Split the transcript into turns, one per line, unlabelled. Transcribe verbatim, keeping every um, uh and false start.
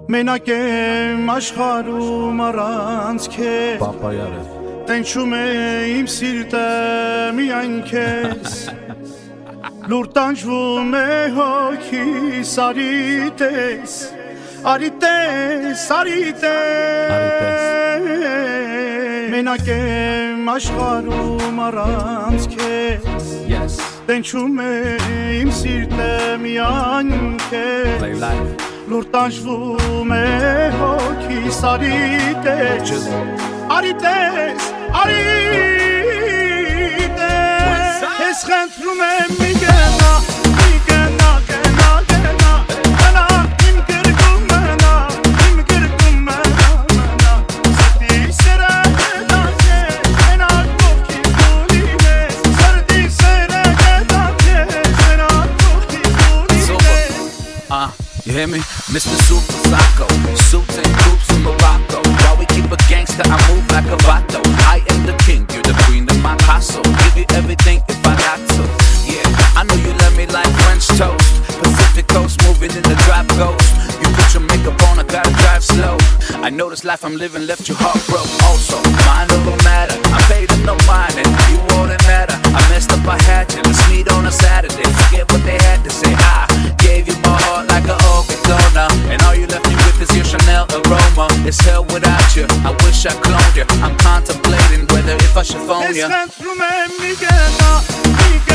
Մենակ եմ աշխարհում առանց քեզ
Պապայարը
Տենչում է իմ սիրտը միայն քեզ Լուր տանջվում է հոգիս արի տես Արի տես, արի տես Մենակ եմ աշխարհում առանց քեզ
Yes
Տենչում է իմ սիրտը միայն քեզ Լուր տանջվում է հոգիս արի տես Արի տես, արի տես Ես խնդրում եմ մի գնա, մի գնա, գնա, գնա Գնա իմ կրկում մնա, իմ կրկում մնա, մնա Սրտի սերը գետա քեզ, մենակ ողքից դու լինես Սրտի սերը գետա քեզ, մենակ ողքից դու լինես
Uh, you hear me? Mister Super Psycho Suits and coops in Morocco While we keep a gangster, I move like a vato I am the king, you're the queen of my castle Give you everything if I got to Yeah, I know you love me like French toast Pacific coast, moving in the drop ghost You put your makeup on, I gotta drive slow I know this life I'm living left you heartbroken Also, mind over matter I paid them no mind and you wouldn't matter I messed up, I had you, let's meet on a Saturday Forget what they had to say, I gave you my heart like an organ donor And all you left me with is your Chanel aroma It's hell without you, I wish I cloned you I'm contemplating whether if I should phone you
Ես խնդրում եմ մի գնա, մի գնա